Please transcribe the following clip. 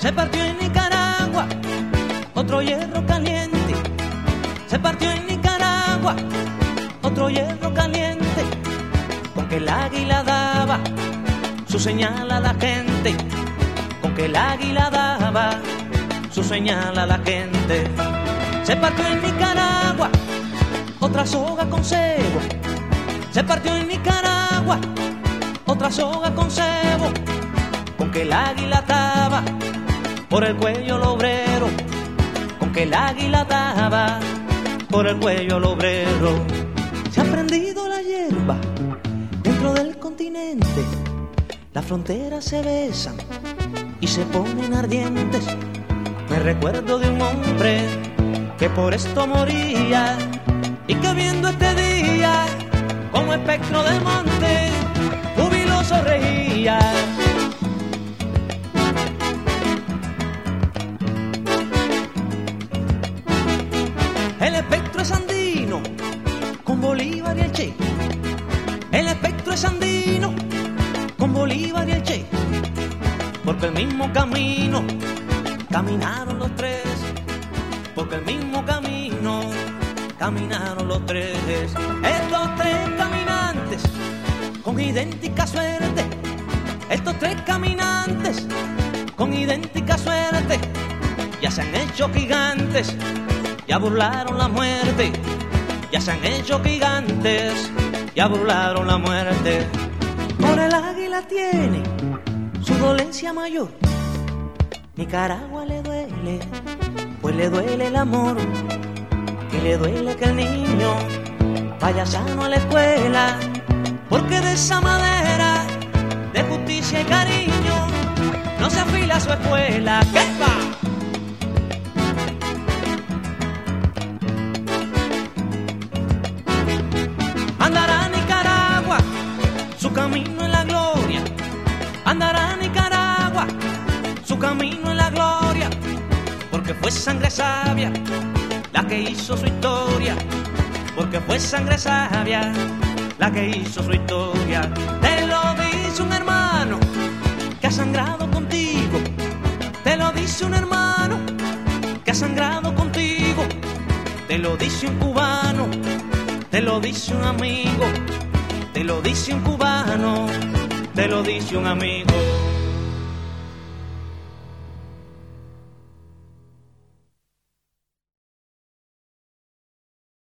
Se partió en Nicaragua otro hierro caliente. Se partió en Nicaragua otro hierro caliente. Con que el águila daba su señal a la gente. Con que el águila daba su señal a la gente. Se partió en Nicaragua otra soga con cebo. Se partió en Nicaragua otra soga con cebo. Con que el águila ataba por el cuello al obrero. Con que el águila ataba por el cuello al obrero. Se ha prendido la hierba dentro del continente. Las fronteras se besan y se ponen ardientes. Me recuerdo de un hombre que por esto moría y que viendo este día como espectro del monte jubiloso reía. El espectro es andino con Bolívar y el Che. El espectro es andino con Bolívar y el Che. Porque el mismo camino caminaron los tres. Porque el mismo camino caminaron los tres. Estos tres caminantes con idéntica suerte. Estos tres caminantes con idéntica suerte. Ya se han hecho gigantes, ya burlaron la muerte. Ya se han hecho gigantes, ya burlaron la muerte. Por el águila tiene su dolencia mayor. Nicaragua le duele, pues le duele el amor. Y le duele que el niño vaya sano a la escuela. Porque de esa madera de justicia y cariño no se afila su escuela. ¿Qué va? Andará Nicaragua su camino en la gloria. Andará Nicaragua su camino en la gloria. Porque fue sangre sabia la que hizo su historia. Porque fue sangre sabia la que hizo su historia. Te lo dice un hermano que ha sangrado contigo. Te lo dice un hermano que ha sangrado contigo. Te lo dice un cubano. Te lo dice un amigo, te lo dice un cubano, te lo dice un amigo.